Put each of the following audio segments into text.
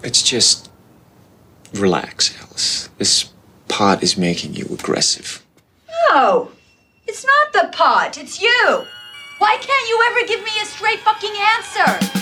It's just relax, Alice. This pot is making you aggressive. No, it's not the pot, it's you. Why can't you ever give me a straight fucking answer?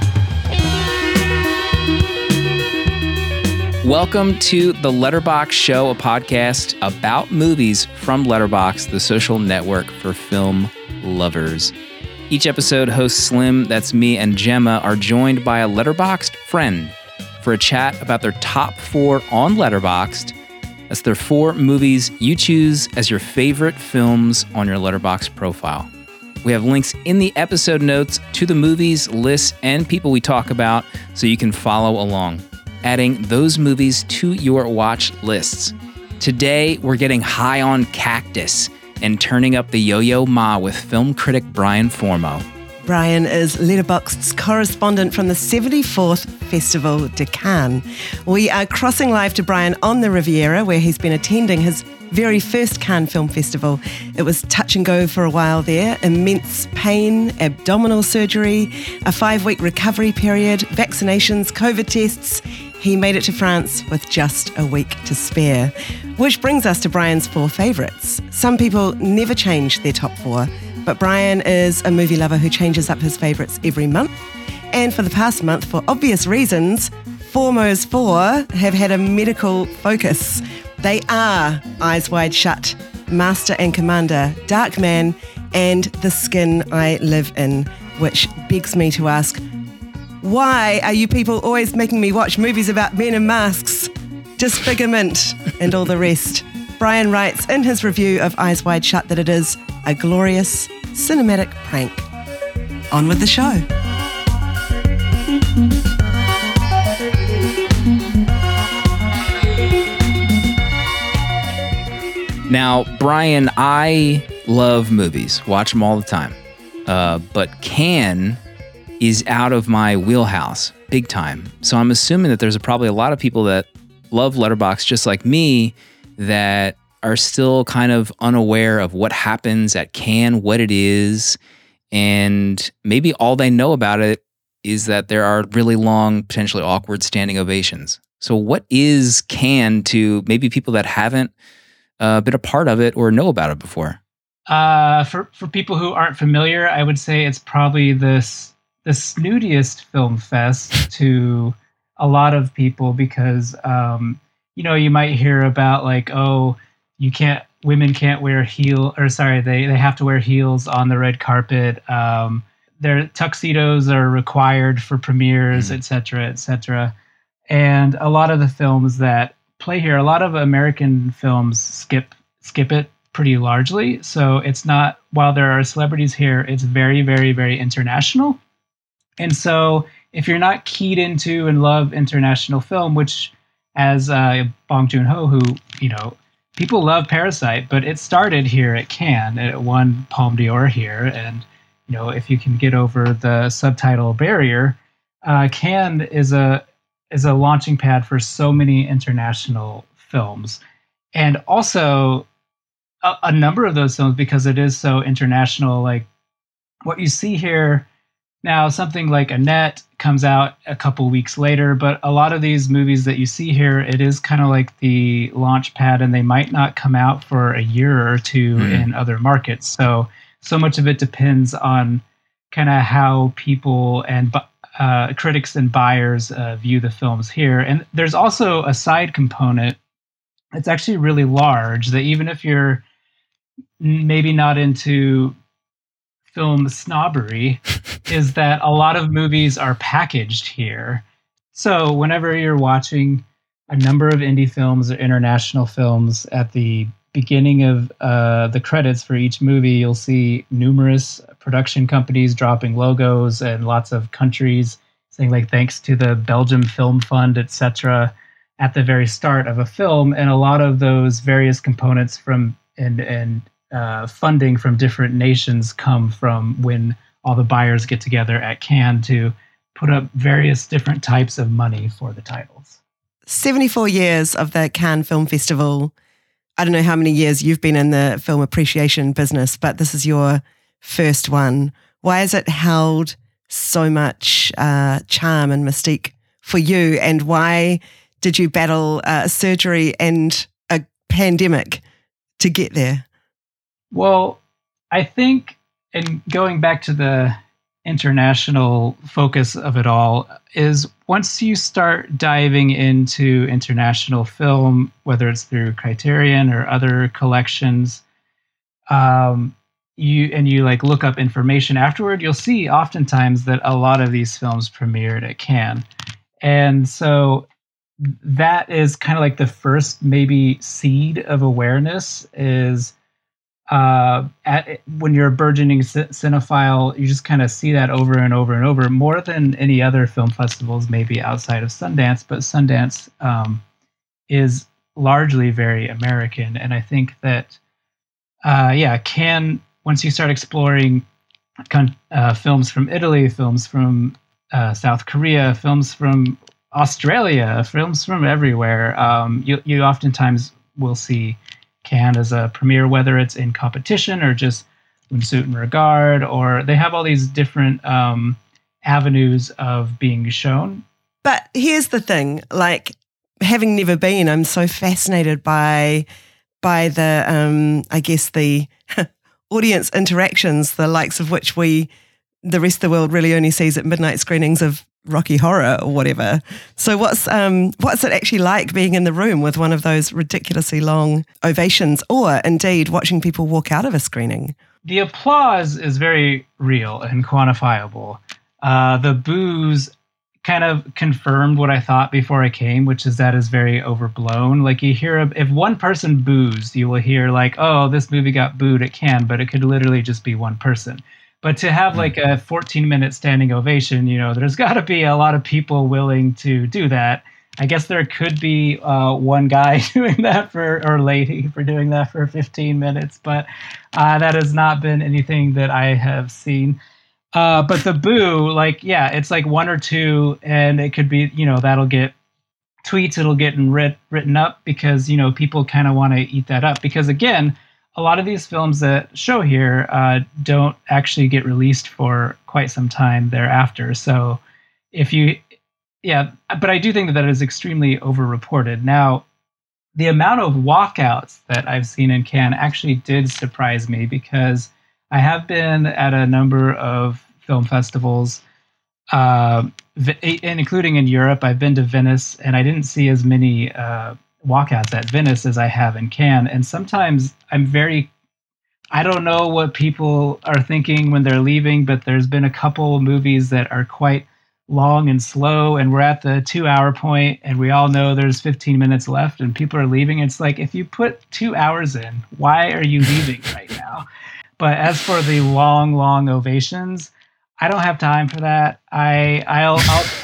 Welcome to the Letterboxd Show, a podcast about movies from Letterboxd, the social network for film lovers. Each episode, host Slim, that's me, and Gemma are joined by a Letterboxd friend for a chat about their top 4 on Letterboxd. That's their 4 movies you choose as your favorite films on your Letterboxd profile. We have links in the episode notes to the movies, lists, and people we talk about so you can follow along, adding those movies to your watch lists. Today, we're getting high on cactus and turning up the Yo-Yo Ma with film critic Brian Formo. Brian is Letterboxd's correspondent from the 74th Festival de Cannes. We are crossing live to Brian on the Riviera, where he's been attending his very first Cannes Film Festival. It was touch and go for a while there. Immense pain, abdominal surgery, a 5-week recovery period, vaccinations, COVID tests. He made it to France with just a week to spare. Which brings us to Brian's 4 favourites. Some people never change their top 4, but Brian is a movie lover who changes up his favourites every month. And for the past month, for obvious reasons, Formo's 4 have had a medical focus. They are Eyes Wide Shut, Master and Commander, Darkman, and The Skin I Live In, which begs me to ask, why are you people always making me watch movies about men in masks, disfigurement, and all the rest? Brian writes in his review of Eyes Wide Shut that it is a glorious cinematic prank. On with the show. Now, Brian, I love movies, watch them all the time, but Cannes is out of my wheelhouse, big time. So I'm assuming that there's probably a lot of people that love Letterboxd just like me that are still kind of unaware of what happens at Cannes, what it is, and maybe all they know about it is that there are really long, potentially awkward standing ovations. So what is Cannes to maybe people that haven't been a part of it or know about it before? For people who aren't familiar, I would say it's probably the snootiest film fest to a lot of people because, you might hear about like, oh, women can't wear they have to wear heels on the red carpet. Their tuxedos are required for premieres, et cetera, et cetera. And a lot of the films that play here, a lot of American films skip it pretty largely. So it's not, while there are celebrities here, it's very, very, very international. And so if you're not keyed into and love international film, which as Bong Joon-ho, who, people love Parasite, but it started here at Cannes. It won Palme d'Or here. And, if you can get over the subtitle barrier, Cannes is a launching pad for so many international films. And also a number of those films, because it is so international, like what you see here now, something like Annette comes out a couple weeks later, but a lot of these movies that you see here, it is kind of like the launch pad, and they might not come out for a year or two in other markets. So much of it depends on kind of how people and critics and buyers view the films here. And there's also a side component that's actually really large, that even if you're maybe not into film snobbery, is that a lot of movies are packaged here. So whenever you're watching a number of indie films or international films, at the beginning of the credits for each movie, you'll see numerous production companies dropping logos and lots of countries saying like thanks to the Belgium Film Fund, etc. at the very start of a film. And a lot of those various components from and funding from different nations come from when all the buyers get together at Cannes to put up various different types of money for the titles. 74 years of the Cannes Film Festival. I don't know how many years you've been in the film appreciation business, but this is your first one. Why has it held so much charm and mystique for you, and why did you battle surgery and a pandemic to get there? Well, I think, and going back to the international focus of it all, is once you start diving into international film, whether it's through Criterion or other collections, you like look up information afterward, you'll see oftentimes that a lot of these films premiered at Cannes. And so that is kind of like the first maybe seed of awareness is when you're a burgeoning cinephile, you just kind of see that over and over and over, more than any other film festivals, maybe outside of Sundance. But Sundance is largely very American. And I think that, Cannes, once you start exploring films from Italy, films from South Korea, films from Australia, films from everywhere, you oftentimes will see Cannes as a premiere, whether it's in competition or just Un Certain Regard, or they have all these different avenues of being shown. But here's the thing, like, having never been, I'm so fascinated by the, I guess, the audience interactions, the likes of which the rest of the world really only sees at midnight screenings of Rocky Horror or whatever. So what's it actually like being in the room with one of those ridiculously long ovations, or indeed watching people walk out of a screening? The applause is very real and quantifiable. The boos kind of confirmed what I thought before I came, which is that is very overblown. Like, you hear, if one person boos, you will hear like, oh, this movie got booed at Cannes, but it could literally just be one person. But to have like a 14-minute standing ovation, there's got to be a lot of people willing to do that. I guess there could be one guy doing that or lady for doing that for 15 minutes, but that has not been anything that I have seen. But the boo, it's like one or two, and it could be, that'll get tweets, it'll get written up because, people kind of want to eat that up. Because again, a lot of these films that show here don't actually get released for quite some time thereafter. So but I do think that is extremely overreported. Now, the amount of walkouts that I've seen in Cannes actually did surprise me, because I have been at a number of film festivals, and including in Europe. I've been to Venice, and I didn't see as many walkouts at Venice as I have in Cannes. And sometimes I don't know what people are thinking when they're leaving, but there's been a couple movies that are quite long and slow, and we're at the 2-hour point, and we all know there's 15 minutes left and people are leaving. It's like, if you put 2 hours in, why are you leaving right now? But as for the long ovations, I don't have time for that. I'll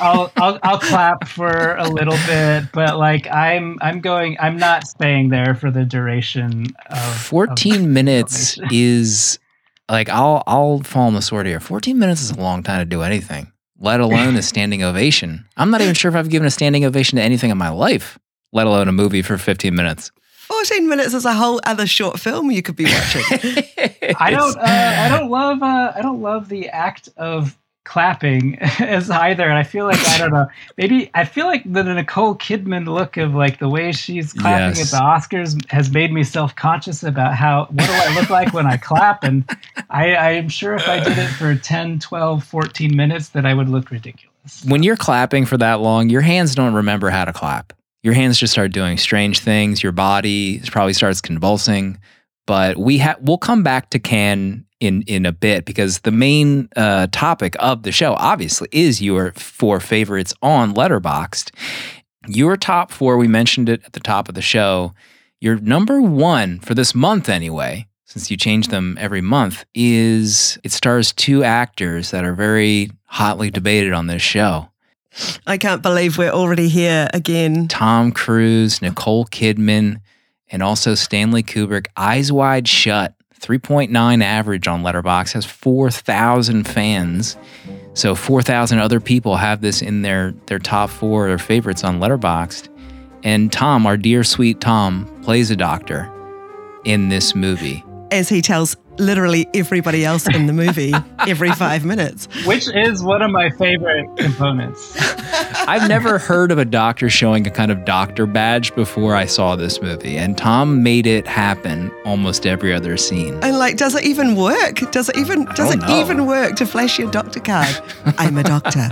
clap for a little bit, but like I'm not staying there for the duration of 14 minutes is like, I'll fall on the sword here. 14 minutes is a long time to do anything, let alone a standing ovation. I'm not even sure if I've given a standing ovation to anything in my life, let alone a movie for 15 minutes. 14 minutes is a whole other short film you could be watching. I don't love the act of clapping as either. And I feel like, I don't know, maybe I feel like the Nicole Kidman look of like the way she's clapping at the Oscars has made me self-conscious about what do I look like when I clap. And I'm sure if I did it for 10, 12, 14 minutes that I would look ridiculous. When you're clapping for that long, your hands don't remember how to clap. Your hands just start doing strange things. Your body probably starts convulsing. But we'll come back to Cannes in a bit, because the main topic of the show, obviously, is your 4 favorites on Letterboxd. Your top 4, we mentioned it at the top of the show. Your number 1 for this month, anyway, since you change them every month, it stars 2 actors that are very hotly debated on this show. I can't believe we're already here again. Tom Cruise, Nicole Kidman, and also Stanley Kubrick. Eyes Wide Shut, 3.9 average on Letterboxd, has 4,000 fans. So 4,000 other people have this in their top 4, their favorites on Letterboxd. And Tom, our dear sweet Tom, plays a doctor in this movie. As he tells literally everybody else in the movie every 5 minutes. Which is one of my favorite components. I've never heard of a doctor showing a kind of doctor badge before I saw this movie, and Tom made it happen almost every other scene. And like, does it even work? Does it even work to flash your doctor card? I'm a doctor.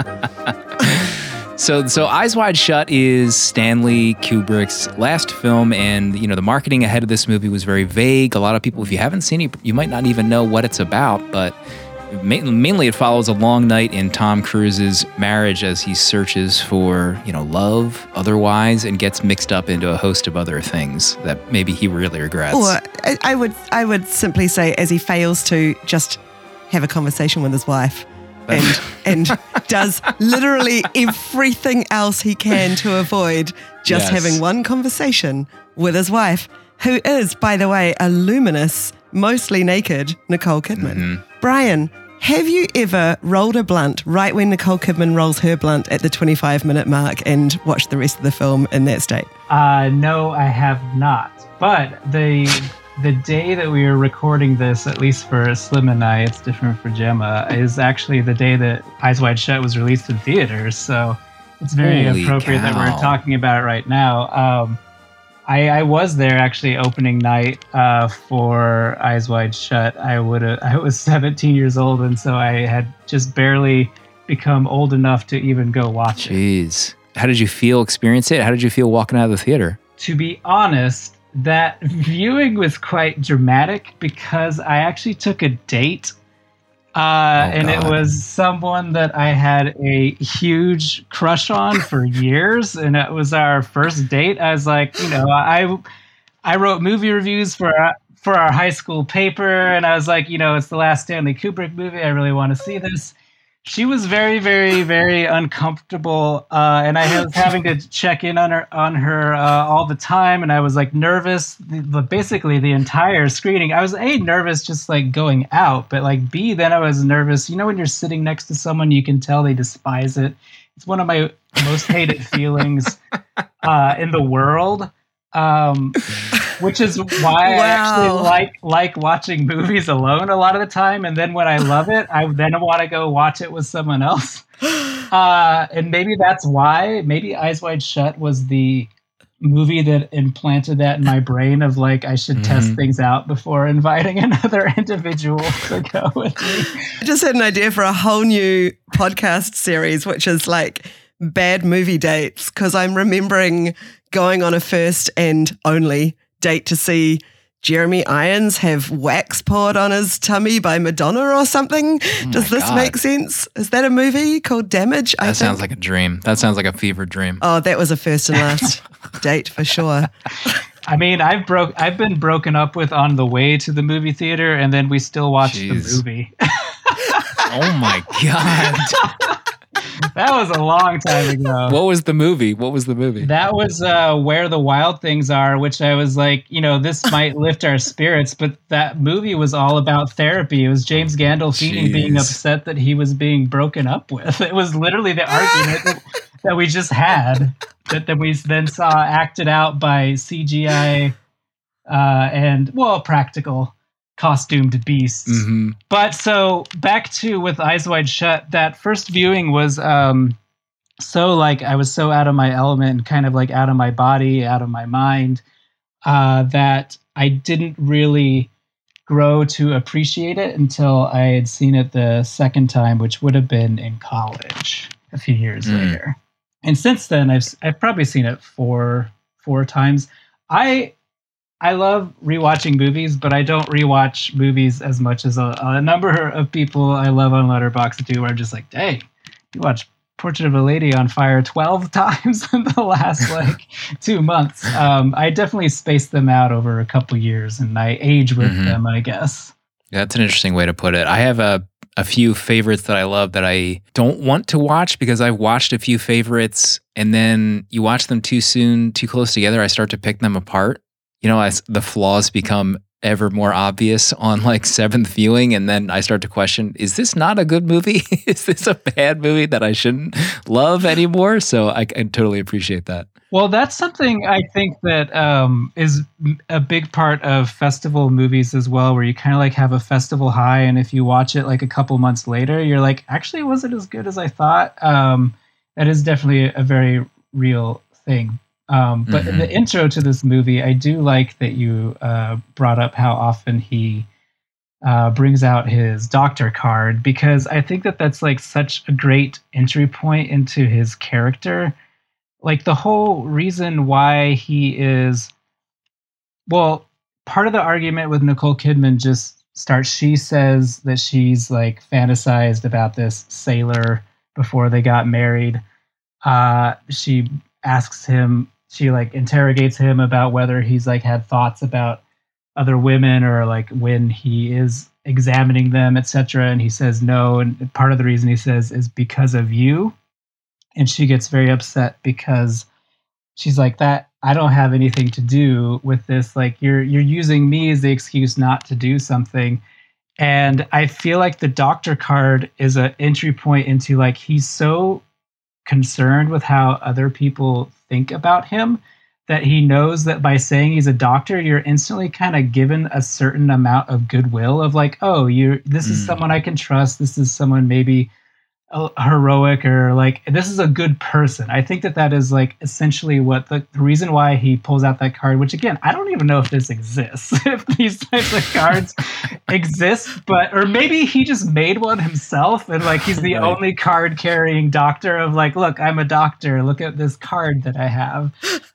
So Eyes Wide Shut is Stanley Kubrick's last film, and the marketing ahead of this movie was very vague. A lot of people, if you haven't seen it, you might not even know what it's about, but mainly it follows a long night in Tom Cruise's marriage as he searches for, love otherwise and gets mixed up into a host of other things that maybe he really regrets. Or I would simply say as he fails to just have a conversation with his wife and does literally everything else he can to avoid just having one conversation with his wife, who is, by the way, a luminous, mostly naked Nicole Kidman. Mm-hmm. Brian, have you ever rolled a blunt right when Nicole Kidman rolls her blunt at the 25-minute mark and watched the rest of the film in that state? No, I have not. But the day that we are recording this, at least for Slim and I, it's different for Gemma, is actually the day that Eyes Wide Shut was released in theaters. So it's very appropriate that we're talking about it right now. I was there actually opening night for Eyes Wide Shut. I was 17 years old, and so I had just barely become old enough to even go watch it. Jeez. How did you experience it? How did you feel walking out of the theater? To be honest, that viewing was quite dramatic because I actually took a date. And it was someone that I had a huge crush on for years, and it was our first date. I was like, I wrote movie reviews for our high school paper, and I was like, it's the last Stanley Kubrick movie. I really want to see this. She was very, very, very uncomfortable, and I was having to check in on her all the time, and I was like nervous. Basically, the entire screening, I was nervous just like going out, but like B, then I was nervous. When you're sitting next to someone, you can tell they despise it. It's one of my most hated feelings in the world. Which is why I actually like watching movies alone a lot of the time. And then when I love it, I then want to go watch it with someone else. And maybe that's why. Maybe Eyes Wide Shut was the movie that implanted that in my brain of like, I should test things out before inviting another individual to go with me. I just had an idea for a whole new podcast series, which is like bad movie dates, because I'm remembering going on a first and only date to see Jeremy Irons have wax poured on his tummy by Madonna or something. Does this make sense? Is that a movie called Damage? That sounds like a dream. That sounds like a fever dream. Oh, that was a first and last date for sure. I mean, I've been broken up with on the way to the movie theater, and then we still watched the movie. Oh my God. That was a long time ago. What was the movie? That was Where the Wild Things Are, which I was like, this might lift our spirits, but that movie was all about therapy. It was James Gandolfini being upset that he was being broken up with. It was literally the argument that we just had, that we then saw acted out by CGI and practical costumed beasts. Mm-hmm. But so back to with Eyes Wide Shut, that first viewing was so like I was so out of my element and kind of like out of my body, out of my mind, that I didn't really grow to appreciate it until I had seen it the second time, which would have been in college a few years later. And since then I've probably seen it four times. I love rewatching movies, but I don't rewatch movies as much as a number of people I love on Letterboxd do, where I'm just like, dang, you watched Portrait of a Lady on Fire 12 times in the last 2 months. I definitely space them out over a couple years, and I age with them, I guess. Yeah, that's an interesting way to put it. I have a few favorites that I love that I don't want to watch because I've watched a few favorites, and then you watch them too soon, too close together, I start to pick them apart. As the flaws become ever more obvious on seventh viewing, and then I start to question, is this not a good movie? Is this a bad movie that I shouldn't love anymore? So I totally appreciate that. Well, that's something I think that is a big part of festival movies as well, where you kind of have a festival high, and if you watch it a couple months later, you're like, actually, was it as good as I thought? that is definitely a very real thing. But in the intro to this movie, I do like that you brought up how often he brings out his doctor card, because I think that that's like such a great entry point into his character. Like the whole reason why he is, well, part of the argument with Nicole Kidman just starts, she says that she's like fantasized about this sailor before they got married. She asks him, she like interrogates him about whether he's like had thoughts about other women or like when he is examining them, etc. And he says no. And part of the reason he says is because of you. And she gets very upset because she's like, that I don't have anything to do with this. Like you're using me as the excuse not to do something. And I feel like the doctor card is an entry point into like, he's so concerned with how other people think about him that he knows that by saying he's a doctor, you're instantly kind of given a certain amount of goodwill of like, oh, this is someone I can trust. This is someone maybe heroic, or like, this is a good person. I think that is like essentially what the reason why he pulls out that card, which again, I don't even know if this exists, if these types of cards exist, or maybe he just made one himself and like he's the only card carrying doctor of like, look, I'm a doctor, look at this card that I have.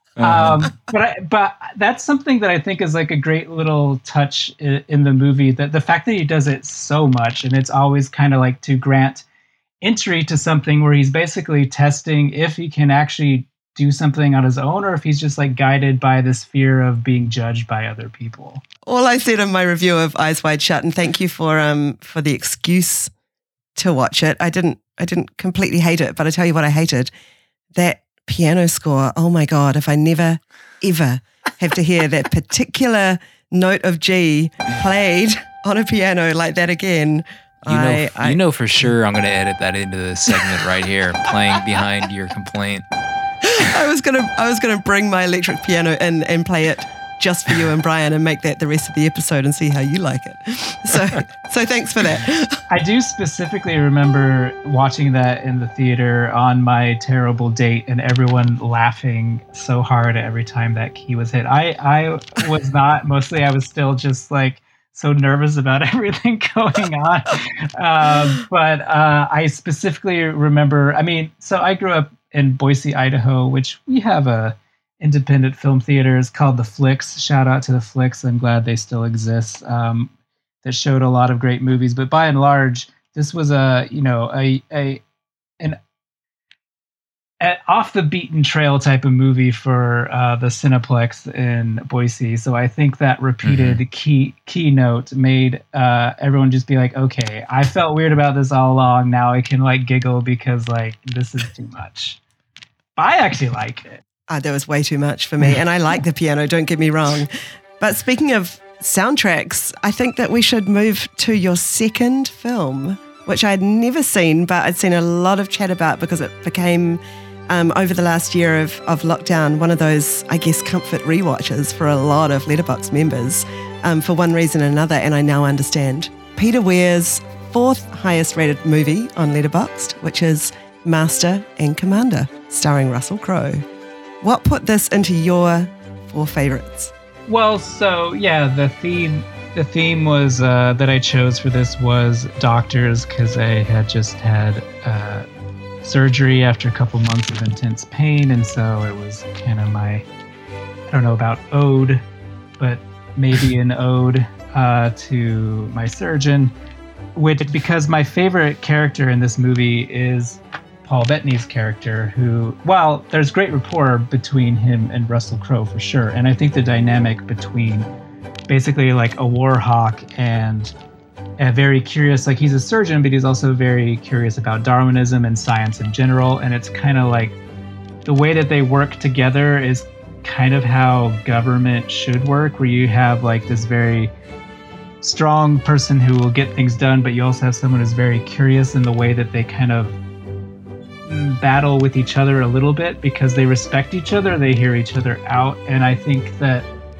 But that's something that I think is like a great little touch in the movie, that the fact that he does it so much, and it's always kind of like to grant entry to something where he's basically testing if he can actually do something on his own, or if he's just like guided by this fear of being judged by other people. All I said in my review of Eyes Wide Shut, and thank you for the excuse to watch it. I didn't completely hate it, but I tell you what I hated. That piano score. Oh my God, if I never, ever have to hear that particular note of G played on a piano like that again. You know for sure I'm going to edit that into this segment right here, playing behind your complaint. I was gonna bring my electric piano in and play it just for you and Brian, and make that the rest of the episode and see how you like it. So thanks for that. I do specifically remember watching that in the theater on my terrible date, and everyone laughing so hard every time that key was hit. I was not. Mostly I was still just like so nervous about everything going on. But I specifically remember, so I grew up in Boise, Idaho, which we have a independent film theater. It's called The Flicks. Shout out to The Flicks. I'm glad they still exist. That showed a lot of great movies. But by and large, this was an off the beaten trail type of movie for the Cineplex in Boise. So I think that repeated keynote made everyone just be like, okay, I felt weird about this all along. Now I can like giggle because like this is too much. But I actually like it. That was way too much for me. And I like the piano, don't get me wrong. But speaking of soundtracks, I think that we should move to your second film, which I'd never seen, but I'd seen a lot of chat about because it became, over the last year of lockdown, one of those, I guess, comfort rewatches for a lot of Letterboxd members for one reason or another, and I now understand. Peter Weir's fourth highest rated movie on Letterboxd, which is Master and Commander, starring Russell Crowe. What put this into your four favorites? Well, so yeah, the theme was that I chose for this was doctors, because I had just had surgery after a couple months of intense pain, and so it was kind of my, I don't know about ode, but maybe an ode to my surgeon, which, because my favorite character in this movie is Paul Bettany's character, who, while there's great rapport between him and Russell Crowe for sure, and I think the dynamic between basically like a war hawk and a very curious, like he's a surgeon, but he's also very curious about Darwinism and science in general, and it's kind of like the way that they work together is kind of how government should work, where you have like this very strong person who will get things done, but you also have someone who's very curious in the way that they kind of battle with each other a little bit because they respect each other, they hear each other out, and I think that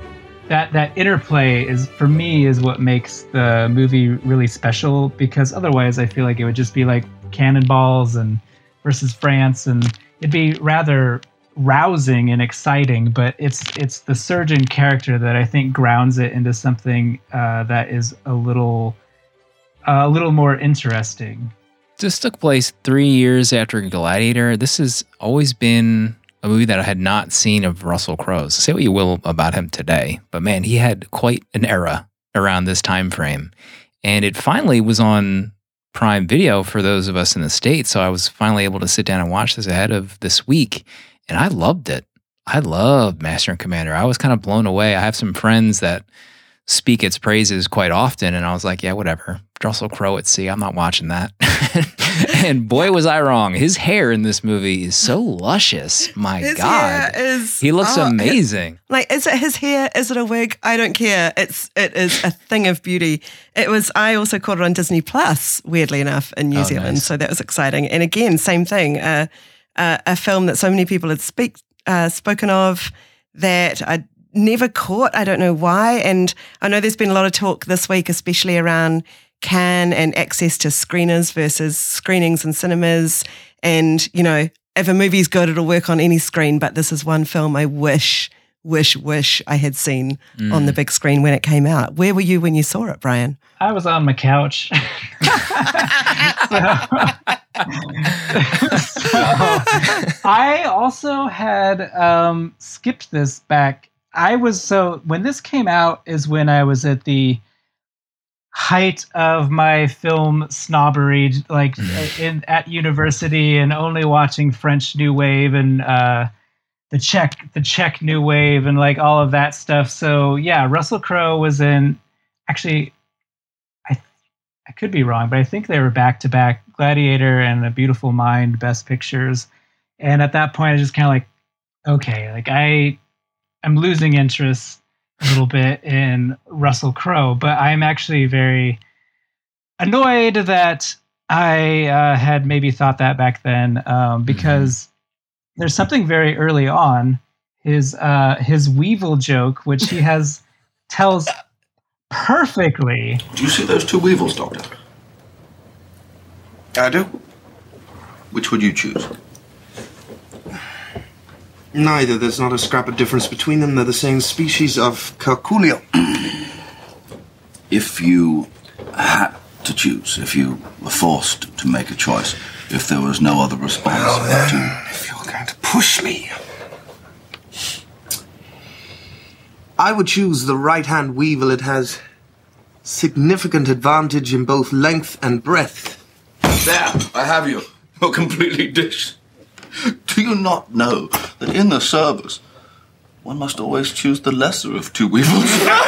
interplay is, for me, is what makes the movie really special, because otherwise I feel like it would just be like cannonballs and versus France, and it'd be rather rousing and exciting, but it's the surgeon character that I think grounds it into something that is a little more interesting. This took place 3 years after Gladiator. This has always been a movie that I had not seen of Russell Crowe's. Say what you will about him today, but man, he had quite an era around this time frame. And it finally was on Prime Video for those of us in the States, so I was finally able to sit down and watch this ahead of this week, and I loved it. I loved Master and Commander. I was kind of blown away. I have some friends that speak its praises quite often, and I was like, yeah, whatever. Russell Crowe at sea, I'm not watching that. And boy, was I wrong. His hair in this movie is so luscious. My His God. hair is, He looks amazing. Is it his hair? Is it a wig? I don't care. It is a thing of beauty. I also caught it on Disney Plus, weirdly enough, in New Zealand. Nice. So that was exciting. And again, same thing. A film that so many people had spoken of that I never caught. I don't know why. And I know there's been a lot of talk this week, especially around Cannes and access to screeners versus screenings in cinemas. And, you know, if a movie's good, it'll work on any screen. But this is one film I wish I had seen on the big screen when it came out. Where were you when you saw it, Brian? I was on my couch. So I also had skipped this back. When this came out is when I was at the height of my film snobbery, like at university, and only watching French New Wave and the Czech New Wave and like all of that stuff. So yeah, Russell Crowe was in. Actually, I could be wrong, but I think they were back to back, Gladiator and A Beautiful Mind, Best Pictures. And at that point, I was just kind of like, okay, like I'm losing interest a little bit in Russell Crowe, but I'm actually very annoyed that I had maybe thought that back then, because there's something very early on, his Weevil joke, which he tells perfectly. Do you see those two weevils, Doctor? I do. Which would you choose? Neither. There's not a scrap of difference between them. They're the same species of Curculio. If you had to choose, if you were forced to make a choice, if there was no other response, If you're going to push me, I would choose the right-hand weevil. It has significant advantage in both length and breadth. There, I have you. You're completely dished. Do you not know that in the service, one must always choose the lesser of two weevils?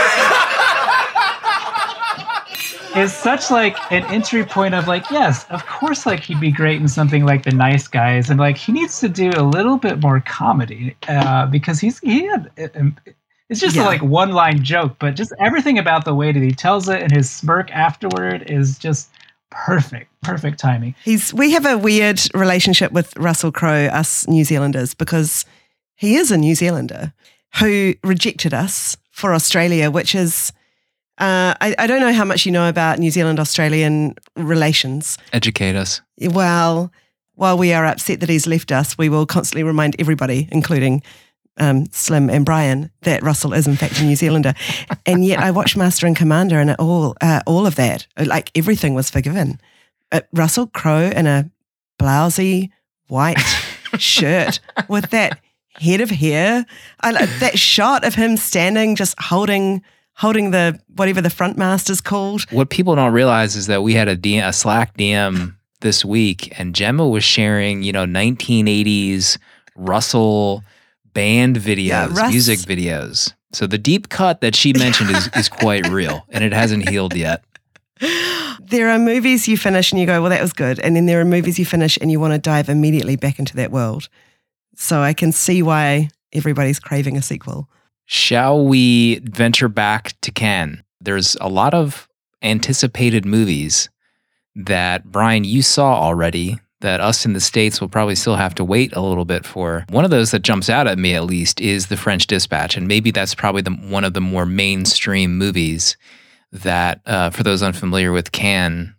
Is such like an entry point of like, yes, of course, like he'd be great in something like The Nice Guys, and like he needs to do a little bit more comedy because it's just a like one line joke, but just everything about the way that he tells it and his smirk afterward is just perfect timing. We have a weird relationship with Russell Crowe, us New Zealanders, because he is a New Zealander who rejected us for Australia, which is, I don't know how much you know about New Zealand-Australian relations. Educate us. Well, while we are upset that he's left us, we will constantly remind everybody, including Slim and Brian, that Russell is in fact a New Zealander. And yet I watched Master and Commander, and all of that, like everything was forgiven. Russell Crowe in a blousy white shirt with that head of hair, that shot of him standing just holding the whatever the front mast is called. What people don't realize is that we had a Slack DM this week, and Gemma was sharing 1980s Russell band videos, music videos. So the deep cut that she mentioned is quite real, and it hasn't healed yet. There are movies you finish and you go, well, that was good. And then there are movies you finish and you want to dive immediately back into that world. So I can see why everybody's craving a sequel. Shall we venture back to Cannes? There's a lot of anticipated movies that, Brian, you saw already that us in the States will probably still have to wait a little bit for. One of those that jumps out at me, at least, is The French Dispatch. And maybe that's probably one of the more mainstream movies that, for those unfamiliar with Cannes,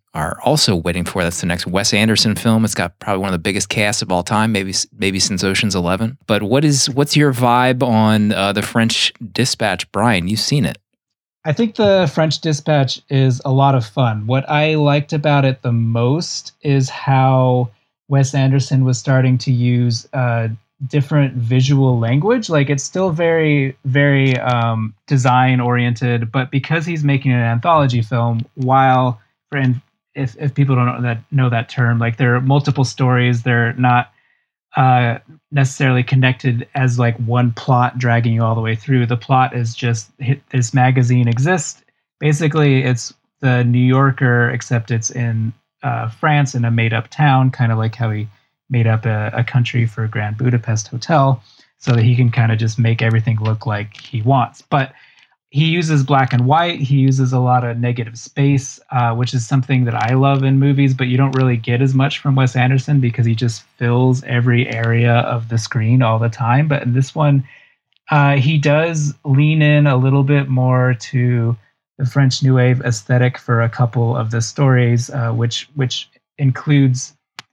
are also waiting for. That's the next Wes Anderson film. It's got probably one of the biggest casts of all time, maybe since Ocean's 11. But what's your vibe on The French Dispatch, Brian? You've seen it. I think The French Dispatch is a lot of fun. What I liked about it the most is how Wes Anderson was starting to use different visual language. Like, it's still very, very design oriented, but because he's making an anthology film, while if people don't know that term, like, there are multiple stories, they're not necessarily connected as like one plot dragging you all the way through. The plot is just this magazine exists. Basically, it's the New Yorker, except it's in France, in a made-up town, kind of like how he made up a country for Grand Budapest Hotel, so that he can kind of just make everything look like he wants. But he uses black and white. He uses a lot of negative space, which is something that I love in movies, but you don't really get as much from Wes Anderson because he just fills every area of the screen all the time. But in this one, he does lean in a little bit more to the French New Wave aesthetic for a couple of the stories, which includes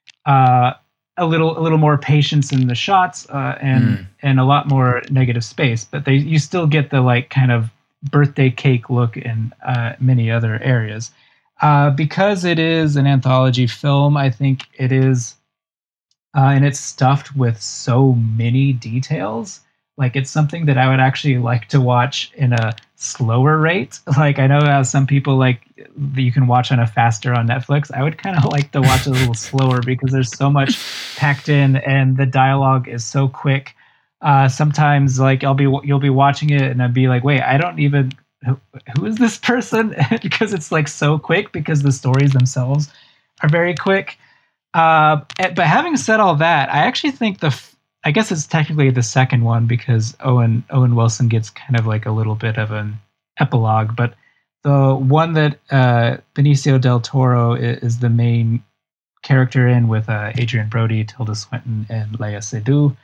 a little more patience in the shots and a lot more negative space. But you still get the like kind of birthday cake look in many other areas. Because it is an anthology film, I think it is, and it's stuffed with so many details. Like, it's something that I would actually like to watch in a slower rate. Like, I know how some people like you can watch on a faster on Netflix. I would kind of like to watch a little slower because there's so much packed in and the dialogue is so quick. Sometimes like you'll be watching it and I'd be like, wait, I don't even, who is this person? Because it's like so quick, because the stories themselves are very quick. But having said all that, I actually think I guess it's technically the second one, because Owen Wilson gets kind of like a little bit of an epilogue, but the one that Benicio del Toro is the main character in, with Adrian Brody, Tilda Swinton, and Léa Seydoux.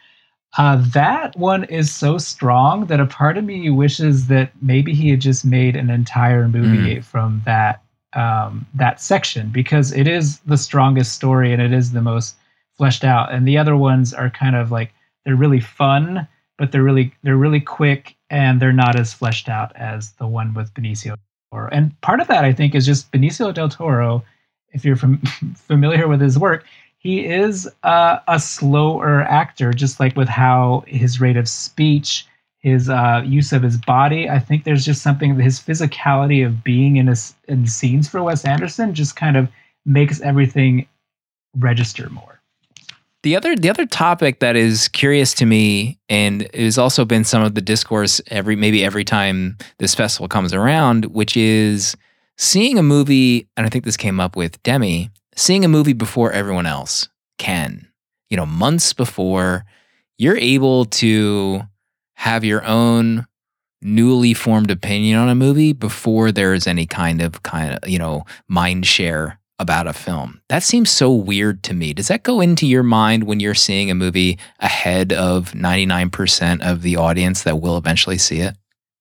That one is so strong that a part of me wishes that maybe he had just made an entire movie from that section, because it is the strongest story and it is the most fleshed out. And the other ones are kind of like, they're really fun, but they're really quick and they're not as fleshed out as the one with Benicio del Toro. And part of that, I think, is just Benicio del Toro. If you're familiar with his work, he is a slower actor, just like with how his rate of speech, his use of his body. I think there's just something, his physicality of being in scenes for Wes Anderson just kind of makes everything register more. The other topic that is curious to me, and it has also been some of the discourse every time this festival comes around, which is seeing a movie, and I think this came up with Demi, seeing a movie before everyone else can. Months before, you're able to have your own newly formed opinion on a movie before there is any kind of mind share about a film. That seems so weird to me. Does that go into your mind when you're seeing a movie ahead of 99% of the audience that will eventually see it?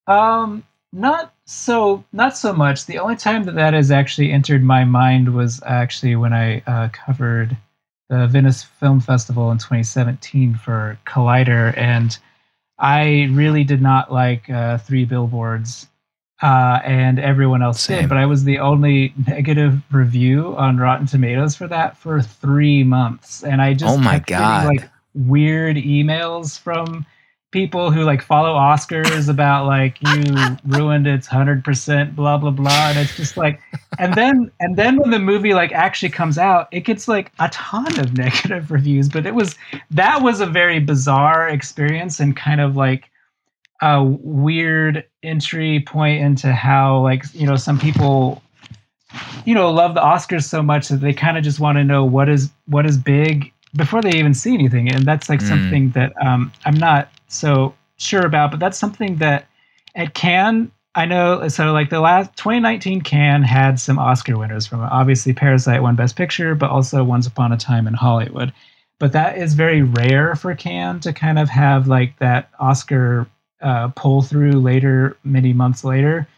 Not so much. The only time that has actually entered my mind was actually when I covered the Venice Film Festival in 2017 for Collider, and I really did not like Three Billboards, and everyone else did, but I was the only negative review on Rotten Tomatoes for that for 3 months, and I just kept getting like weird emails from people who like follow Oscars about like, you ruined its 100%, blah blah blah, and it's just like, and then when the movie like actually comes out, it gets like a ton of negative reviews. But that was a very bizarre experience and kind of like a weird entry point into how, like, some people love the Oscars so much that they kind of just want to know what is big before they even see anything, and that's like something that I'm not so sure about, but that's something that at Cannes, I know. So like the last 2019 Cannes had some Oscar winners from it. Obviously Parasite won Best Picture, but also Once Upon a Time in Hollywood. But that is very rare for Cannes to kind of have like that Oscar pull through later, many months later.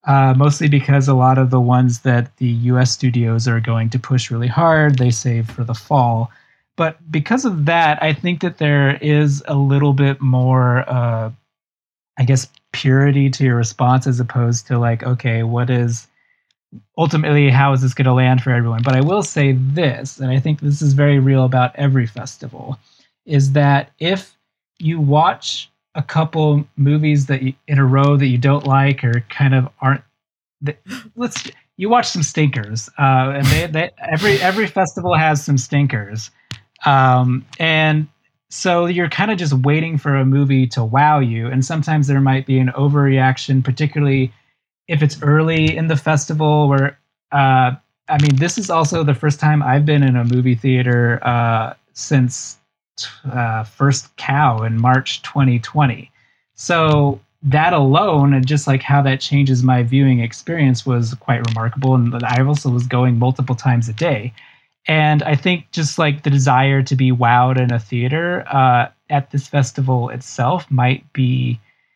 mostly because a lot of the ones that the US studios are going to push really hard, they save for the fall. But because of that, I think that there is a little bit more, I guess, purity to your response as opposed to like, okay, ultimately, how is this going to land for everyone? But I will say this, and I think this is very real about every festival, is that if you watch a couple movies in a row that you don't like or kind of aren't, you watch some stinkers, and every festival has some stinkers, and so you're kind of just waiting for a movie to wow you, and sometimes there might be an overreaction, particularly if it's early in the festival. Where this is also the first time I've been in a movie theater since First Cow in March 2020. So that alone, and just like how that changes my viewing experience, was quite remarkable. And I also was going multiple times a day. And I think just like the desire to be wowed in a theater at this festival itself you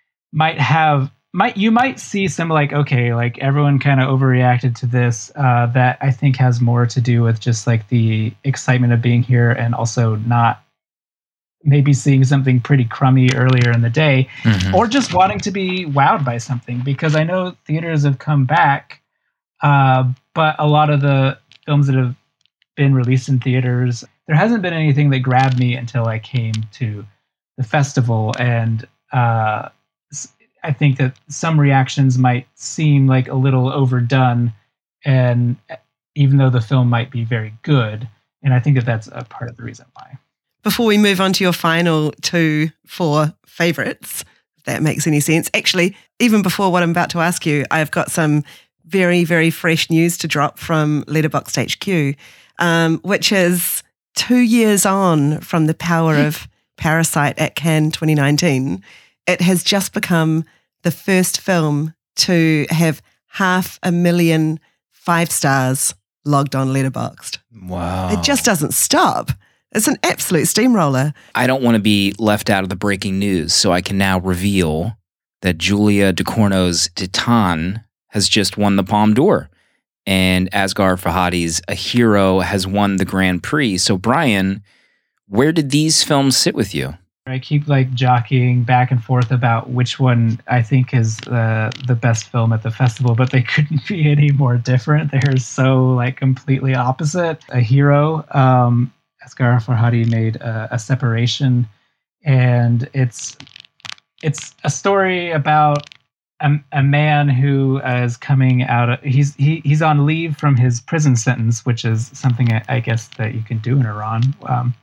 might see some like, okay, like everyone kind of overreacted to this, that I think has more to do with just like the excitement of being here and also not maybe seeing something pretty crummy earlier in the day, or just wanting to be wowed by something. Because I know theaters have come back, but a lot of the films that have been released in theaters, there hasn't been anything that grabbed me until I came to the festival. And I think that some reactions might seem like a little overdone, and even though the film might be very good. And I think that that's a part of the reason why. Before we move on to your final 4 favorites, if that makes any sense. Actually, even before what I'm about to ask you, I've got some very, very fresh news to drop from Letterboxd HQ, which is 2 years on from the power of Parasite at Cannes 2019. It has just become the first film to have 500,000 5 stars logged on Letterboxd. Wow. It just doesn't stop. It's an absolute steamroller. I don't want to be left out of the breaking news, so I can now reveal that Julia Ducournau's Titan has just won the Palme d'Or, and Asghar Farhadi's A Hero has won the Grand Prix. So Brian, where did these films sit with you? I keep like jockeying back and forth about which one I think is the best film at the festival, but they couldn't be any more different. They're so like completely opposite. A Hero, Asghar Farhadi made a Separation, and it's a story about a man who is coming out. He's on leave from his prison sentence, which is something I guess that you can do in Iran.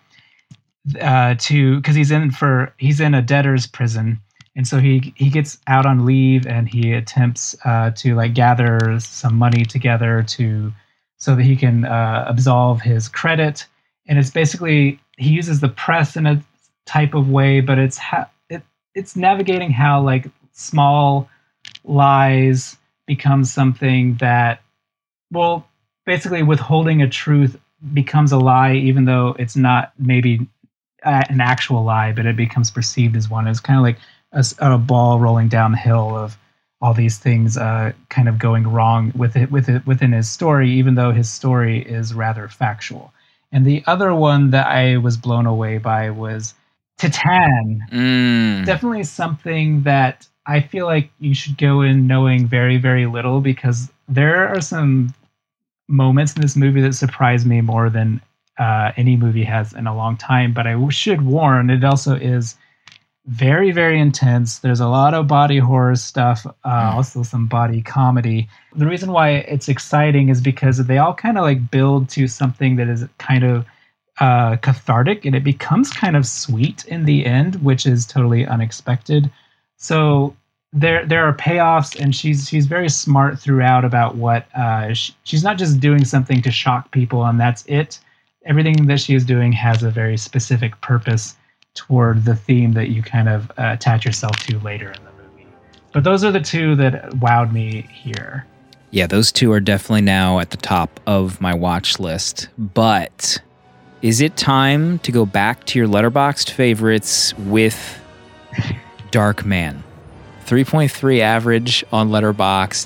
Because he's in a debtor's prison, and so he gets out on leave, and he attempts to like gather some money together so that he can absolve his credit. And it's basically, he uses the press in a type of way, but it's navigating how like small lies become something that, well, basically withholding a truth becomes a lie, even though it's not maybe an actual lie, but it becomes perceived as one. It's kind of like a ball rolling down the hill of all these things kind of going wrong within his story, even though his story is rather factual. And the other one that I was blown away by was Titan. Definitely something that I feel like you should go in knowing very, very little, because there are some moments in this movie that surprised me more than any movie has in a long time. But I should warn, it also is very, very intense. There's a lot of body horror stuff, also some body comedy. The reason why it's exciting is because they all kind of like build to something that is kind of cathartic, and it becomes kind of sweet in the end, which is totally unexpected. So there are payoffs, and she's very smart throughout about what she's not just doing something to shock people and that's it. Everything that she is doing has a very specific purpose toward the theme that you kind of attach yourself to later in the movie. But those are the 2 that wowed me here. Yeah, those 2 are definitely now at the top of my watch list. But is it time to go back to your Letterboxd favorites with Dark Man? 3.3 average on Letterboxd.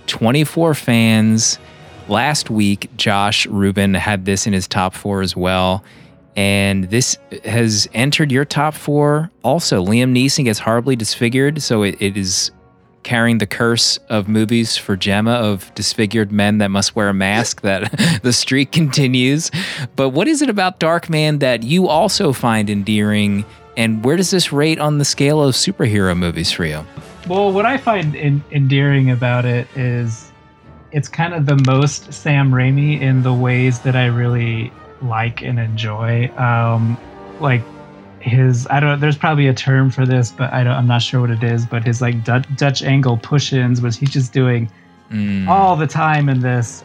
24 fans. Last week, Josh Rubin had this in his top 4 as well. And this has entered your top 4 also. Liam Neeson gets horribly disfigured, so it is carrying the curse of movies for Gemma of disfigured men that must wear a mask, that the streak continues. But what is it about Darkman that you also find endearing, and where does this rate on the scale of superhero movies for you? Well, what I find endearing about it is it's kind of the most Sam Raimi in the ways that I really like and enjoy. Like his, I don't, there's probably a term for this, but I'm not sure what it is, but his like Dutch angle push-ins, which he's just doing all the time in this.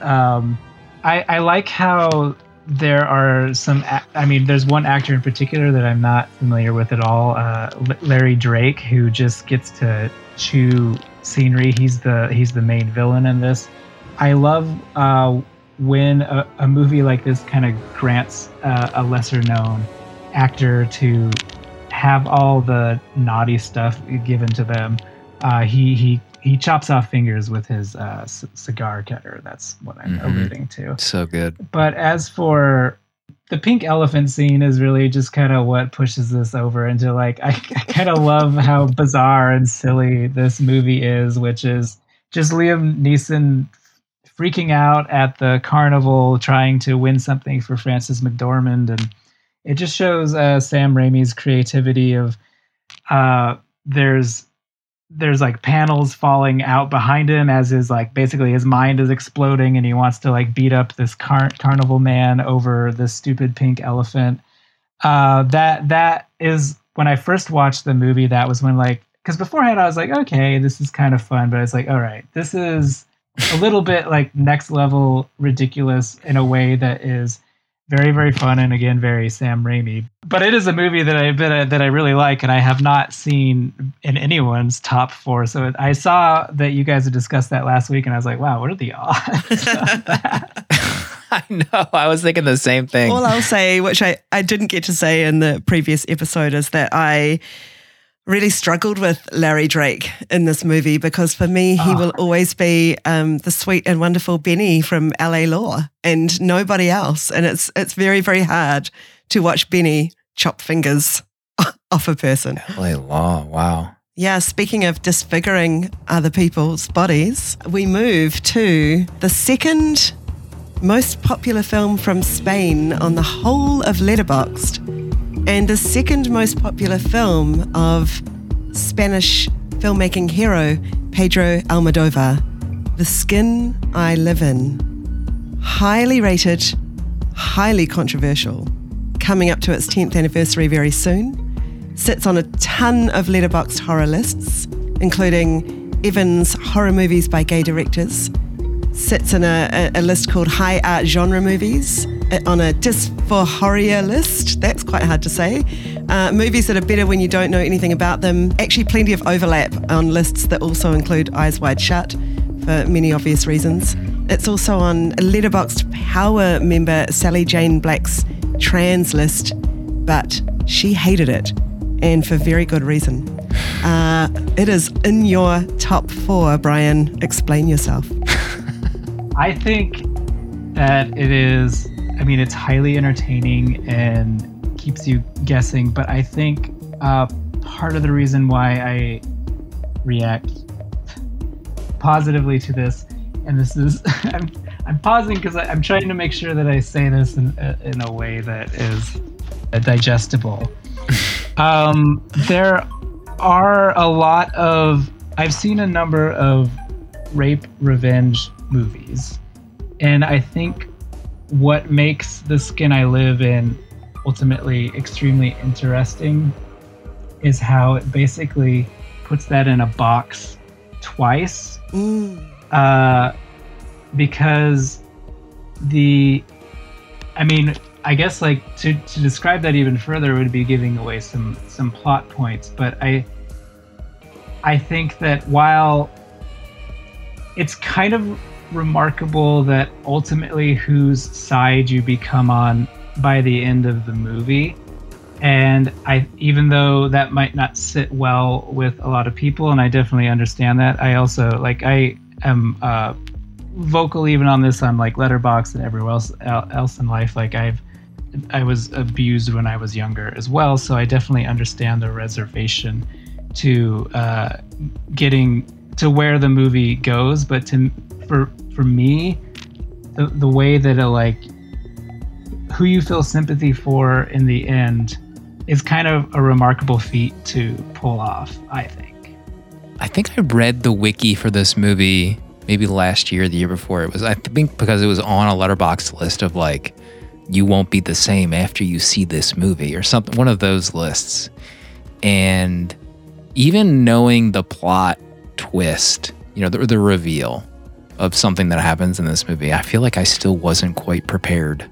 I like how there are some, there's one actor in particular that I'm not familiar with at all, Larry Drake, who just gets to chew scenery. He's the main villain in this. I love when a movie like this kind of grants a lesser known actor to have all the naughty stuff given to them. He chops off fingers with his cigar cutter. That's what I'm alluding to. So good. But as for the pink elephant scene, is really just kind of what pushes this over into like, I kind of love how bizarre and silly this movie is, which is just Liam Neeson freaking out at the carnival trying to win something for Frances McDormand. And it just shows Sam Raimi's creativity of there's like panels falling out behind him as his like basically his mind is exploding and he wants to like beat up this carnival man over this stupid pink elephant. That is when I first watched the movie, that was when like, because beforehand I was like, okay, this is kind of fun, but I was like, all right, this is a little bit like next level ridiculous in a way that is very, very fun and again very Sam Raimi. But it is a movie that I really like and I have not seen in anyone's top 4. So I saw that you guys had discussed that last week and I was like, wow, what are the odds of that? I know. I was thinking the same thing. All I'll say, which I didn't get to say in the previous episode, is that I really struggled with Larry Drake in this movie because for me, he will always be the sweet and wonderful Benny from LA Law and nobody else. And it's very, very hard to watch Benny chop fingers off a person. LA Law, wow. Yeah, speaking of disfiguring other people's bodies, we move to the second most popular film from Spain on the whole of Letterboxd, and the second most popular film of Spanish filmmaking hero Pedro Almodovar, The Skin I Live In. Highly rated, highly controversial, coming up to its 10th anniversary very soon. Sits on a ton of Letterboxd horror lists, including Evans Horror Movies by Gay Directors. Sits in a list called High Art Genre Movies, on a Dysphoria list. That's quite hard to say. Movies that are better when you don't know anything about them. Actually, plenty of overlap on lists that also include Eyes Wide Shut for many obvious reasons. It's also on Letterboxd Power member Sally Jane Black's trans list, but she hated it, and for very good reason. It is in your top 4, Brian. Explain yourself. I think that it is, it's highly entertaining and keeps you guessing, but I think part of the reason why I react positively to this, and this is, I'm pausing because I'm trying to make sure that I say this in a way that is digestible. There are a lot of, I've seen a number of rape revenge movies, and I think what makes The Skin I Live In ultimately extremely interesting is how it basically puts that in a box twice. Because I guess like to describe that even further would be giving away some plot points, but I think that while it's kind of remarkable that ultimately whose side you become on by the end of the movie, and even though that might not sit well with a lot of people, and I definitely understand that, I also am vocal even on this on like Letterboxd and everywhere else in life. Like I was abused when I was younger as well, so I definitely understand the reservation to getting to where the movie goes. But for me, the way that it, like, who you feel sympathy for in the end is kind of a remarkable feat to pull off, I think. I think I read the wiki for this movie maybe last year, the year before. It was, I think, because it was on a Letterboxd list of like, you won't be the same after you see this movie or something, one of those lists. And even knowing the plot twist, you know, the reveal of something that happens in this movie, I feel like I still wasn't quite prepared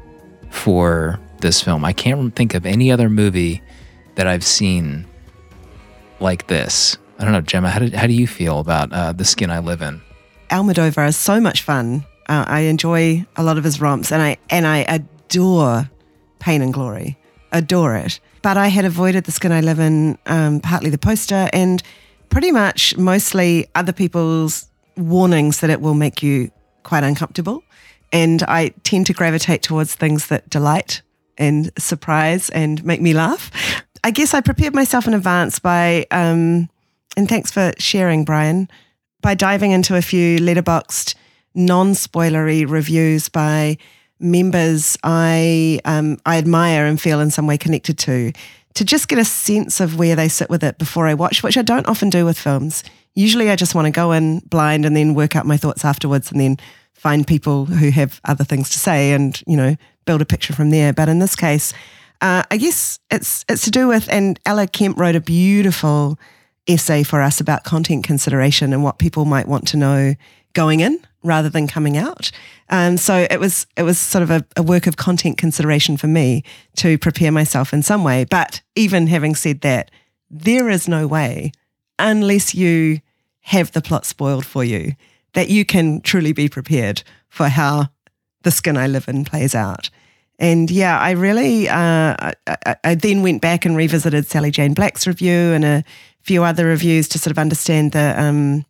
for this film. I can't think of any other movie that I've seen like this. I don't know, Gemma, how do you feel about The Skin I Live In? Almodovar is so much fun. I enjoy a lot of his romps, and I adore Pain and Glory. Adore it. But I had avoided The Skin I Live In, partly the poster, and pretty much mostly other people's warnings that it will make you quite uncomfortable. And I tend to gravitate towards things that delight and surprise and make me laugh. I guess I prepared myself in advance by, and thanks for sharing, Brian, by diving into a few Letterboxd non-spoilery reviews by members I admire and feel in some way connected to just get a sense of where they sit with it before I watch, which I don't often do with films. Usually I just want to go in blind and then work out my thoughts afterwards and then find people who have other things to say and, you know, build a picture from there. But in this case, I guess it's to do with, and Ella Kemp wrote a beautiful essay for us about content consideration and what people might want to know going in rather than coming out. So it was sort of a work of content consideration for me to prepare myself in some way. But even having said that, there is no way, unless you have the plot spoiled for you, that you can truly be prepared for how The Skin I Live In plays out. And yeah, I really, I then went back and revisited Sally Jane Black's review and a few other reviews to sort of understand the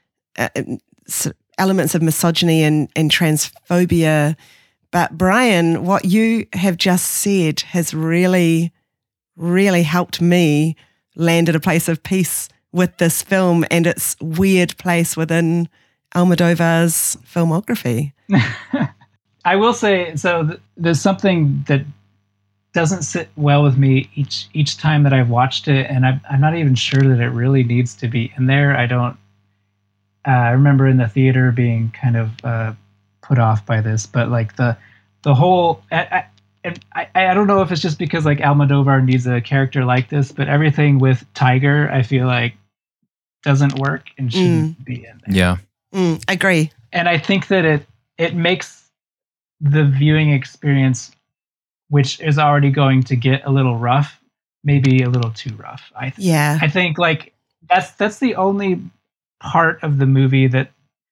elements of misogyny and transphobia. But Brian, what you have just said has really, really helped me land at a place of peace with this film and its weird place within Almodovar's filmography. I will say, so there's something that doesn't sit well with me each time that I've watched it, and I'm not even sure that it really needs to be in there. I remember in the theater being kind of put off by this, but like the whole, I don't know if it's just because like Almodovar needs a character like this, but everything with Tiger, I feel like doesn't work and shouldn't be in there. Yeah. Agree. And I think that it makes the viewing experience, which is already going to get a little rough, maybe a little too rough. I think like that's the only part of the movie that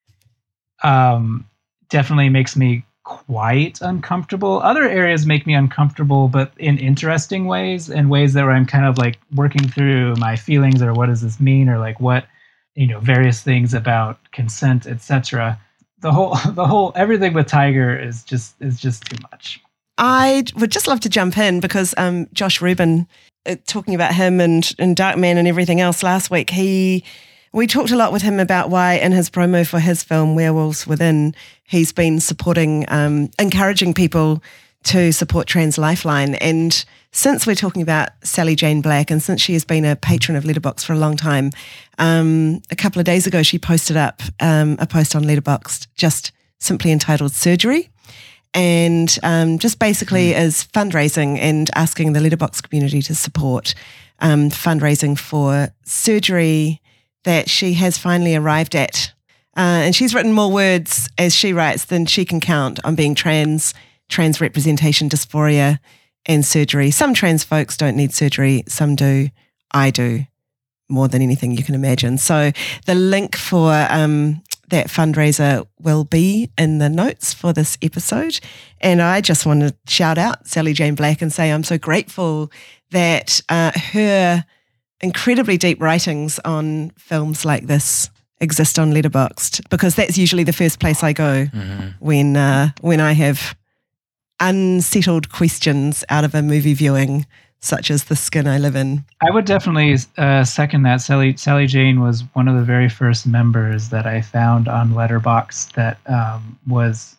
definitely makes me quite uncomfortable. Other areas make me uncomfortable, but in interesting ways, in ways that where I'm kind of like working through my feelings or what does this mean, or like what, you know, various things about consent, etc. The whole everything with Tiger is just too much. I would just love to jump in because Josh Rubin, talking about him and Darkman and everything else last week, we talked a lot with him about why in his promo for his film Werewolves Within, he's been supporting, encouraging people to support Trans Lifeline. And since we're talking about Sally Jane Black, and since she has been a patron of Letterboxd for a long time, a couple of days ago she posted up a post on Letterboxd just simply entitled Surgery, and just basically is fundraising and asking the Letterboxd community to support fundraising for surgery that she has finally arrived at. And she's written more words, as she writes, than she can count on being trans representation, dysphoria, and surgery. Some trans folks don't need surgery, some do. I do, more than anything you can imagine. So the link for that fundraiser will be in the notes for this episode. And I just want to shout out Sally Jane Black and say I'm so grateful that her incredibly deep writings on films like this exist on Letterboxd, because that's usually the first place I go when I have unsettled questions out of a movie viewing, such as The Skin I Live In. I would definitely second that. Sally Jane was one of the very first members that I found on Letterboxd that was,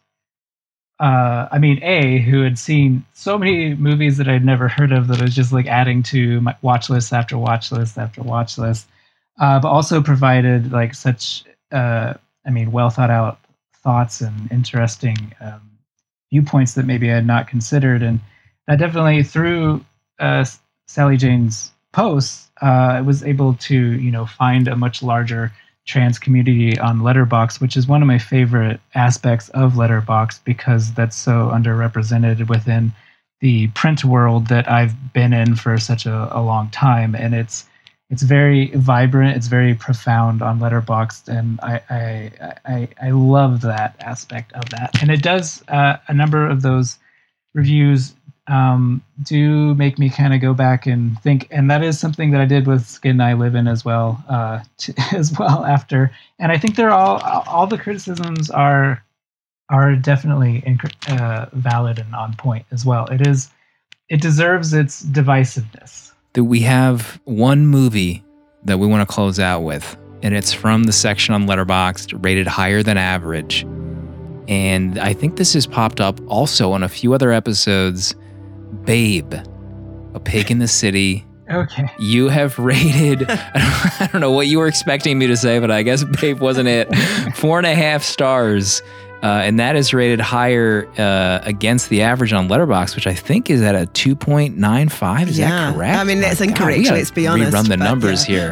who had seen so many movies that I'd never heard of that I was just like adding to my watch list after watch list after watch list, but also provided like such, well thought out thoughts and interesting viewpoints that maybe I had not considered. And that definitely, through Sally Jane's posts, I was able to, find a much larger trans community on Letterboxd, which is one of my favorite aspects of Letterboxd, because that's so underrepresented within the print world that I've been in for such a long time. And it's very vibrant, it's very profound on Letterboxd, and I love that aspect of that. And it does, a number of those reviews do make me kind of go back and think, and that is something that I did with Skin I Live In as well, after. And I think they're all the criticisms are definitely valid and on point as well. It deserves its divisiveness. We have one movie that we want to close out with, and it's from the section on Letterboxd, rated higher than average. And I think this has popped up also on a few other episodes. Babe, A Pig in the City. Okay. You have rated, I don't know what you were expecting me to say, but I guess Babe wasn't it. 4.5 stars. And that is rated higher against the average on Letterboxd, which I think is at a 2.95. Is that correct? I mean, that's incorrect. Let's be honest. Rerun the numbers here.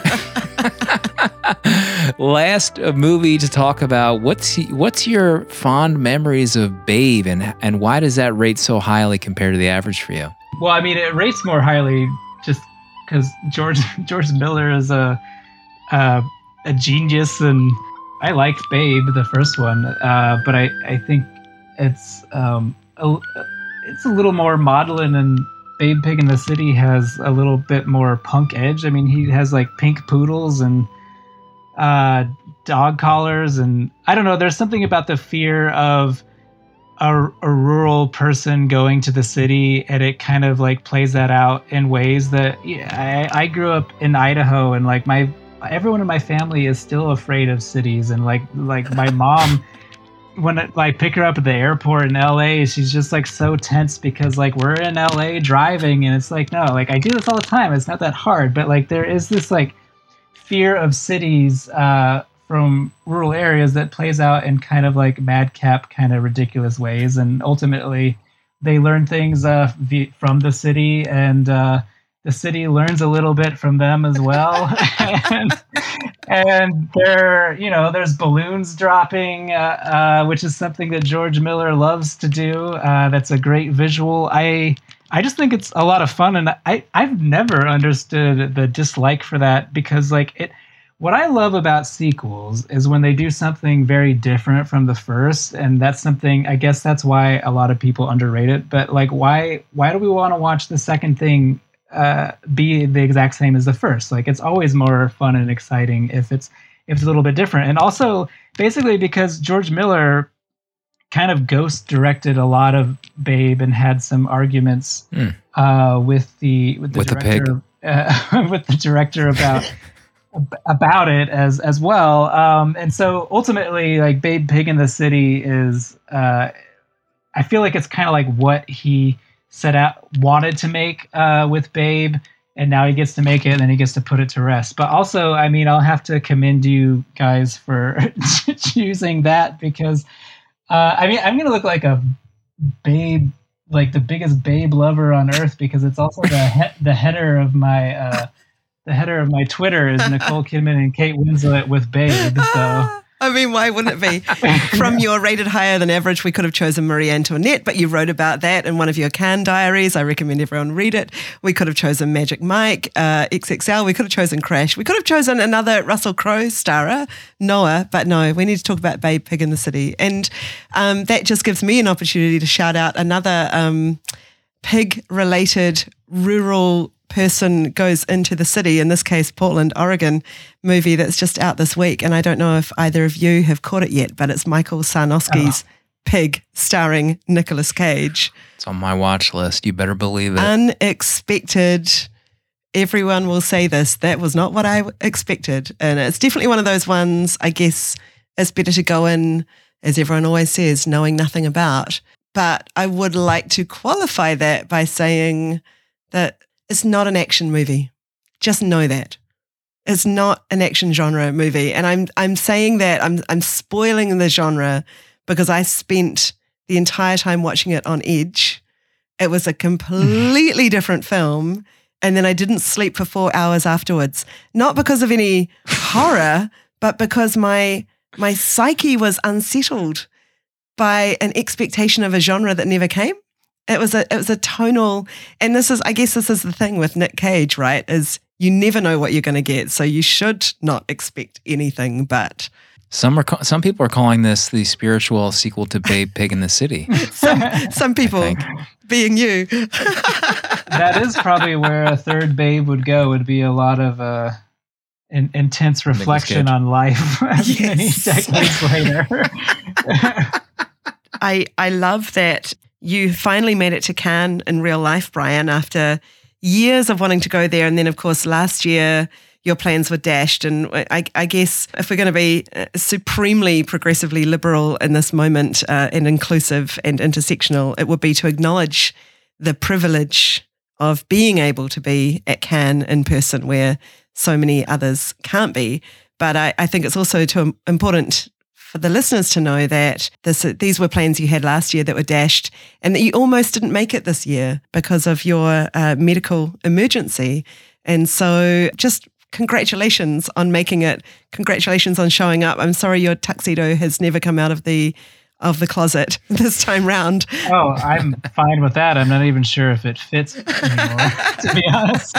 Last movie to talk about. What's your fond memories of Babe, and why does that rate so highly compared to the average for you? Well, I mean, it rates more highly just because George Miller is a genius, and I liked Babe, the first one, but I think it's a little more maudlin, and Babe Pig in the City has a little bit more punk edge. I mean, he has like pink poodles and dog collars, and I don't know, there's something about the fear of a rural person going to the city, and it kind of like plays that out in ways that I grew up in Idaho, and like everyone in my family is still afraid of cities, and like my mom, when I pick her up at the airport in LA, she's just like so tense because like we're in LA driving, and it's like, no, like I do this all the time, it's not that hard, but like there is this like fear of cities from rural areas that plays out in kind of like madcap kind of ridiculous ways, and ultimately they learn things from the city, and the city learns a little bit from them as well. and there's balloons dropping, which is something that George Miller loves to do. That's a great visual. I just think it's a lot of fun, and I've never understood the dislike for that, because like what I love about sequels is when they do something very different from the first, and that's something, I guess that's why a lot of people underrate it. But like, why do we want to watch the second thing be the exact same as the first? Like, it's always more fun and exciting if it's a little bit different. And also basically because George Miller kind of ghost directed a lot of Babe and had some arguments with the director, with the director about it as well. And so ultimately, like, Babe Pig in the City is I feel like it's kind of like what he wanted to make with Babe, and now he gets to make it, and then he gets to put it to rest. But also, I mean, I'll have to commend you guys for choosing that, because I mean, I'm gonna look like a Babe, like the biggest Babe lover on earth, because it's also the header of my Twitter is Nicole Kidman and Kate Winslet with Babe. So. I mean, why wouldn't it be? From your rated higher than average, we could have chosen Marie Antoinette, but you wrote about that in one of your Cannes diaries. I recommend everyone read it. We could have chosen Magic Mike, XXL. We could have chosen Crash. We could have chosen another Russell Crowe starrer, Noah, but no, we need to talk about Babe Pig in the City. And that just gives me an opportunity to shout out another pig-related rural person goes into the city, in this case, Portland, Oregon, movie that's just out this week. And I don't know if either of you have caught it yet, but it's Michael Sarnowski's Pig, starring Nicolas Cage. It's on my watch list. You better believe it. Unexpected. Everyone will say this. That was not what I expected. And it's definitely one of those ones, I guess, it's better to go in, as everyone always says, knowing nothing about. But I would like to qualify that by saying that it's not an action movie. Just know that. It's not an action genre movie. And I'm saying that, I'm spoiling the genre because I spent the entire time watching it on edge. It was a completely different film. And then I didn't sleep for 4 hours afterwards. Not because of any horror, but because my psyche was unsettled by an expectation of a genre that never came. It was a tonal, and I guess this is the thing with Nick Cage, right? Is you never know what you're going to get, so you should not expect anything. But some people are calling this the spiritual sequel to Babe Pig in the City. some people, being you. That is probably where a third Babe would go. Would be a lot of intense reflection on life many decades later. I love that you finally made it to Cannes in real life, Brian, after years of wanting to go there. And then, of course, last year, your plans were dashed. And I guess if we're going to be supremely progressively liberal in this moment and inclusive and intersectional, it would be to acknowledge the privilege of being able to be at Cannes in person where so many others can't be. But I think it's also too important for the listeners to know that these were plans you had last year that were dashed and that you almost didn't make it this year because of your medical emergency. And so just congratulations on making it. Congratulations on showing up. I'm sorry your tuxedo has never come out of the closet this time round. Oh, I'm fine with that. I'm not even sure if it fits anymore, to be honest.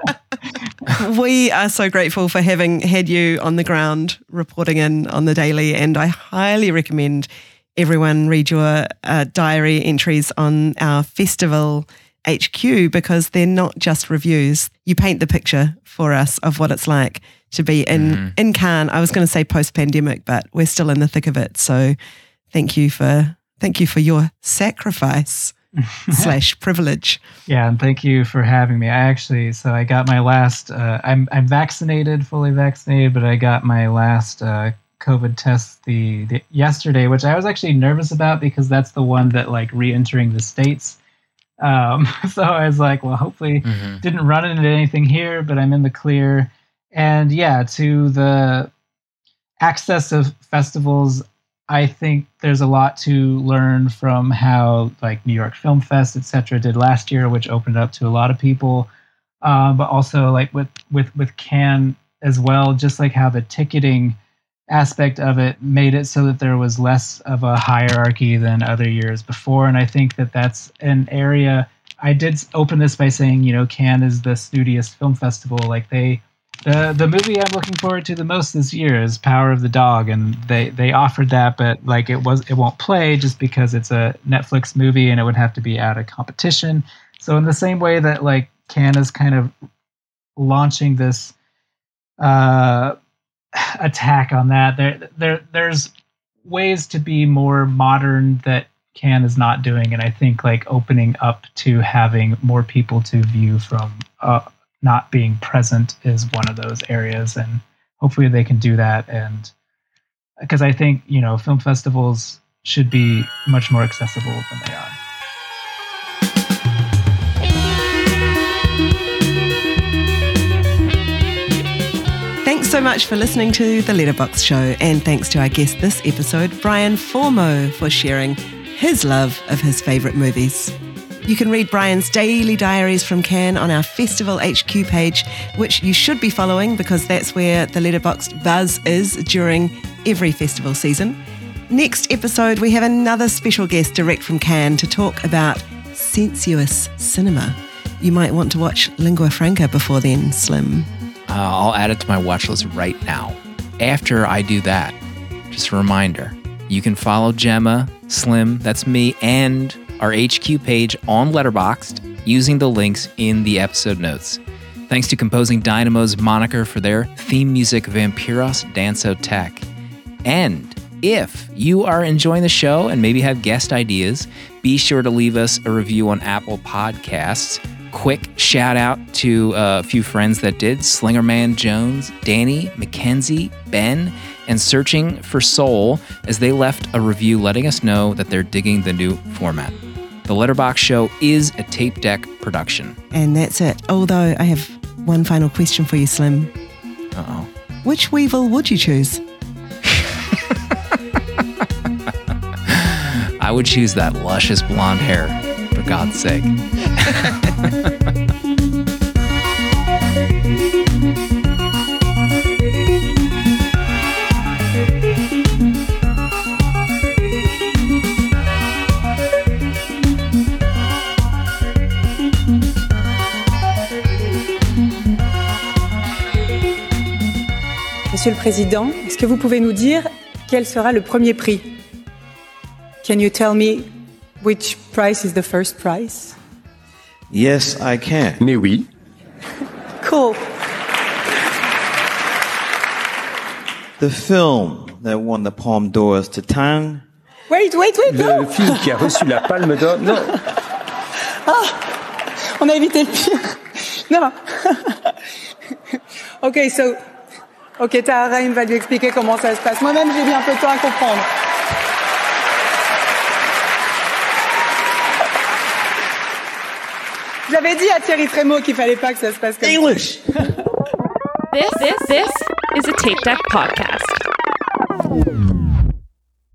We are so grateful for having had you on the ground reporting in on the daily, and I highly recommend everyone read your diary entries on our festival HQ because they're not just reviews. You paint the picture for us of what it's like to be in Cannes. I was going to say post-pandemic, but we're still in the thick of it. So thank you for your sacrifice / privilege. Yeah, and thank you for having me. I got my last. I'm vaccinated, fully vaccinated, but I got my last COVID test the yesterday, which I was actually nervous about because that's the one that like re-entering the States. So I was like, well, hopefully didn't run into anything here, but I'm in the clear. And yeah, to the access of festivals, I think there's a lot to learn from how like New York Film Fest, etc., did last year, which opened up to a lot of people. But also like with Cannes as well, just like how the ticketing aspect of it made it so that there was less of a hierarchy than other years before. And I think that that's an area. I did open this by saying, Cannes is the snootiest film festival. Like the movie I'm looking forward to the most this year is Power of the Dog, and they offered that, but like it won't play just because it's a Netflix movie and it would have to be out of competition. So in the same way that like Cannes is kind of launching this attack on that, there's ways to be more modern that Cannes is not doing, and I think like opening up to having more people to view from not being present is one of those areas, and hopefully they can do that. And because I think film festivals should be much more accessible than they are. Thanks so much for listening to The Letterboxd Show, and thanks to our guest this episode, Brian Formo, for sharing his love of his favourite movies. You can read Brian's daily diaries from Cannes on our Festival HQ page, which you should be following because that's where the Letterboxd buzz is during every festival season. Next episode, we have another special guest direct from Cannes to talk about sensuous cinema. You might want to watch Lingua Franca before then, Slim. I'll add it to my watch list right now. After I do that, just a reminder, you can follow Gemma, Slim, that's me, and our HQ page on Letterboxd using the links in the episode notes. Thanks to Composing Dynamo's moniker for their theme music, Vampiros Danso Tech. And if you are enjoying the show and maybe have guest ideas, be sure to leave us a review on Apple Podcasts. Quick shout out to a few friends that did: Slingerman Jones, Danny, Mackenzie, Ben, and Searching for Soul, as they left a review letting us know that they're digging the new format. The Letterboxd Show is a Tape Deck production. And that's it. Although I have one final question for you, Slim. Uh-oh. Which Weevil would you choose? I would choose that luscious blonde hair, for God's sake. Monsieur le Président, est-ce que vous pouvez nous dire quel sera le premier prix? Can you tell me which prize is the first prize? Yes, I can. Mais oui. Cool. The film that won the Palme d'Or is Titane. Wait, no. Le film qui a reçu la Palme d'Or. Non. Ah, on a évité le pire. Non. Ok, Taharaim va lui expliquer comment ça se passe. Moi-même, j'ai mis un peu de temps à comprendre. J'avais dit à Thierry Trémaux qu'il fallait pas que ça se passe comme English. This is a Tape Deck podcast.